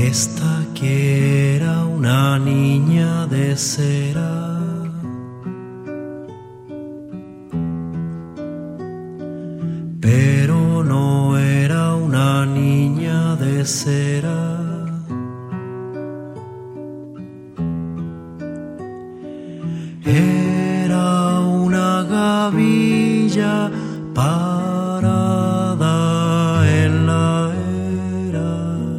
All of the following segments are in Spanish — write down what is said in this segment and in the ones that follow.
esta que era una niña de cera. Pero no era una niña de cera. Era una gavilla parada en la era.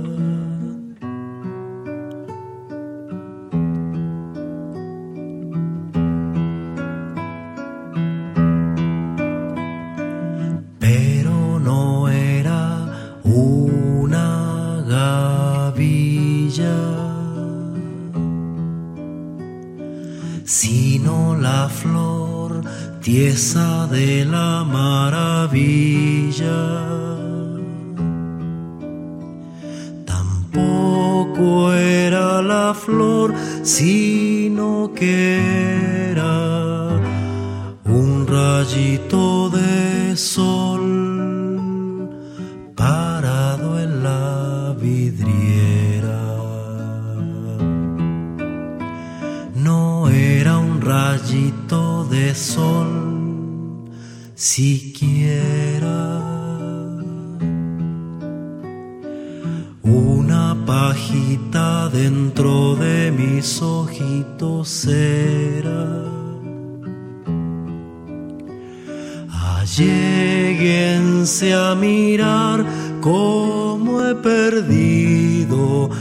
Pero no era una gavilla, sino la flor tiesa de la maravilla. Tampoco era la flor, sino que era un rayito de sol parado en la vidriera. No era un rayito de sol siquiera, una pajita dentro de mis ojitos era. Alléguense a mirar cómo he perdido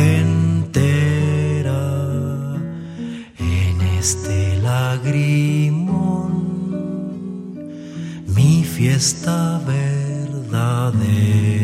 entera en este lagrimón mi fiesta verdadera.